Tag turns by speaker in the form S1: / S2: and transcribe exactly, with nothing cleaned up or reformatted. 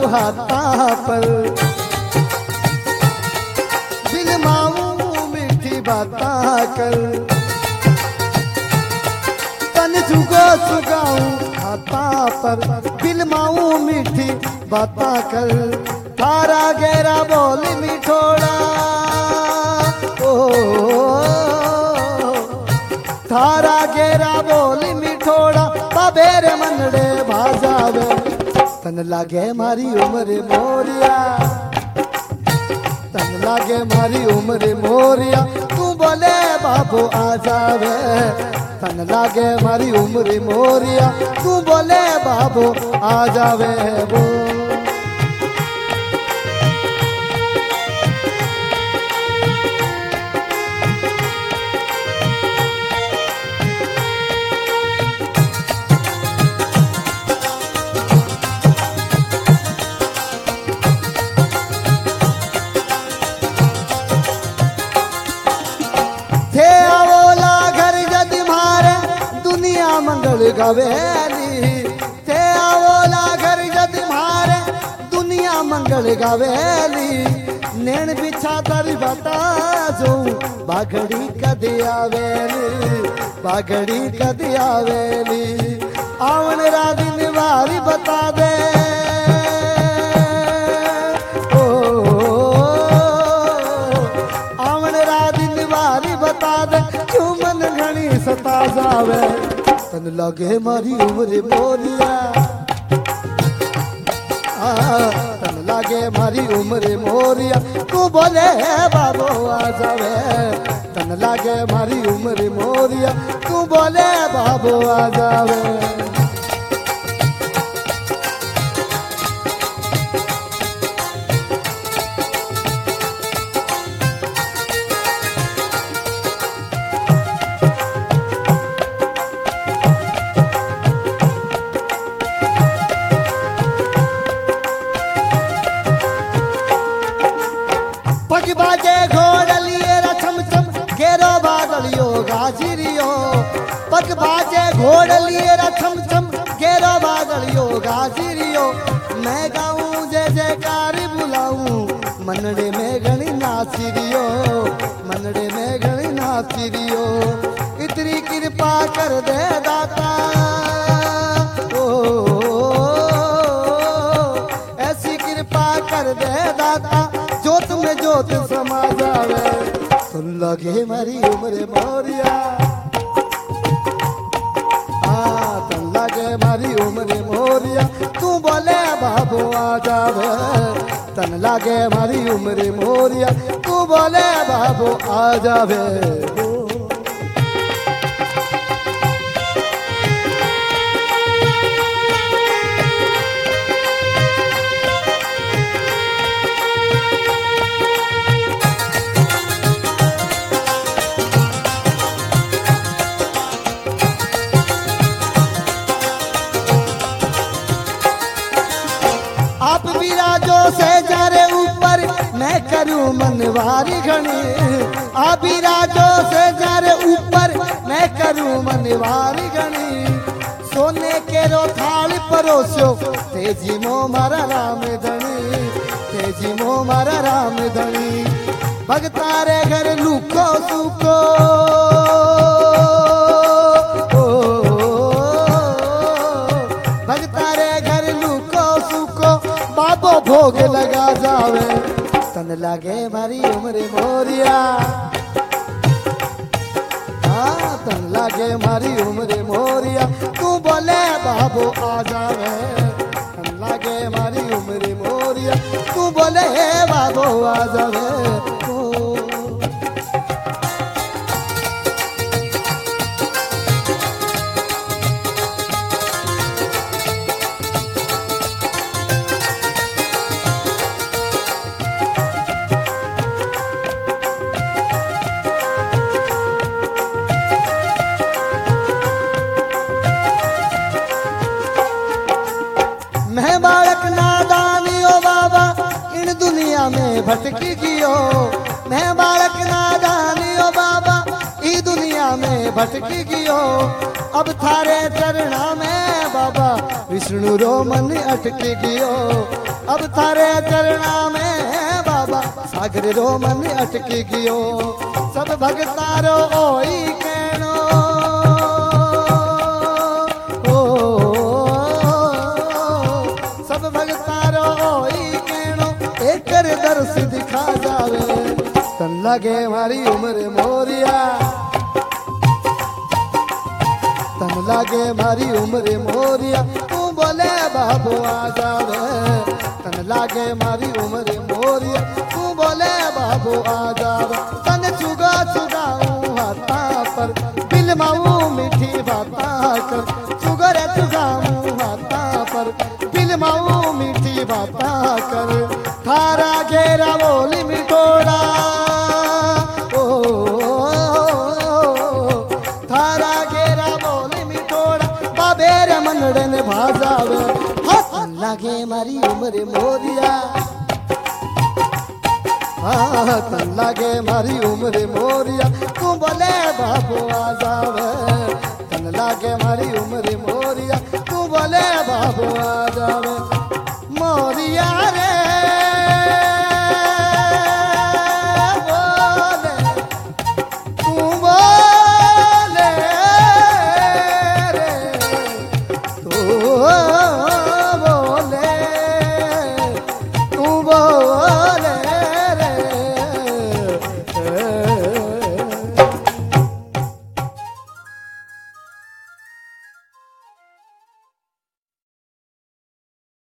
S1: हाथा पर, बिलमाऊं मीठी बाता कर, तन चुगो चुगाऊं हाथा पर, बिलमाऊं मीठी बाता कर, थारा गेरा बोल मिठोड़ा, ओ थारा गेरा बोल मिठोड़ा, बाबेरे मनड़े भाजावे, तन लागे मारी उम्र मोरिया, तन लागे मारी उम्र मोरिया, तू बोले बाबू आ जावे, तन लागे मारी उम्र मोरिया, तू बोले बाबू आ जावे वो। मंगल गवेली ते आवोला घर जद मारे, दुनिया मंगल गवेली, नैन बिछा दर बता जो, बागड़ी कदी आवेली, बागड़ी कदी आवेली, आवन रादिन वारी बता दे, ओ आवन रादिन वारी बता दे, क्यों मन घनी सता जावे, तन लागे मारी उम्र मोरिया, तन लागे मारी उम्र मोरिया, तू बोले बाबू आ जावे, तन लागे मारी उम्र मोरिया, तू बोले बाबू आ जावे। पग बाजे घोड़लिए रछम छम गेरो बागलियो गाजिरियो, पग बाजे घोड़लिए रछम छम गेरो बागलियो गाजिरियो, मैं गाऊं जय जयकार बुलाऊं, मनड़े में गणी नाचिरियो, मनड़े में गणी नाचिरियो, इतनी कृपा कर दे दाता, ओ ऐसी कृपा कर दे दाता, जोत में जोत समा जावे, सुन लगे मारी उम्र मोरिया, आ तन लगे मारी उम्र मोरिया, तू बोले बाबू आ जावे, तन लगे मारी उम्र मोरिया, तू बोले बाबू आ जावे। आप विराजो से जारे ऊपर, मैं करूं मनवारी घनी, आप विराजो से जारे ऊपर, मैं करूं मनवारी घनी, सोने के रो थाल परोस्यो, तेजी मो मारा राम धनी, तेजी मो मारा राम धनी, भगतारे घर लूको सुको, भगतारे घर लूको सुको, बाबो भोग लगा जावे, तन लागे मारी उम्र मोरिया, हाँ तन लागे मारी उम्र मोरिया, तू बोले बाबू आ जावे, तन लागे मारी उम्र मोरिया, तू बोले बाबू आ जावे। मैं बालक नादानी ओ बाबा इन दुनिया में भटकी गियो, मैं बालक नादानी ओ बाबा ई दुनिया में भटकी गियो, अब थारे चरणा में बाबा विष्णु रो मन अटकी गयो अब थारे चरणा में बाबा सागर रो मन अटकी गयो सब भगतारो ओई कहनो सब भगतारो ओई कहनो एकर दर्श दिखा जावे तन लगे मारी उम्र मोरिया तन लगे मारी उम्र मोरिया तू बोले बाबू आ जावे तन लागे मारी उम्र मोरिया तू बोले बाबू आ जावे तन चुगा चुगाऊं हाथा पर बिलमाऊं मीठी बाता कर चुगरे चुगाऊं हाथा पर बिलमाऊं मीठी बाता कर थारा घेरा बोली मिठोड़ा ओ, ओ, ओ थारा घेरा बोली मिठोड़ा बाबेर मनड़न भाजावे हसन लागे मारी उम्र मोरिया हाँ तन लागे मारी उम्र मोरिया तू बोले बाबू आ जावे तन लागे मारी उम्र मोरिया तू बोले बाबू आ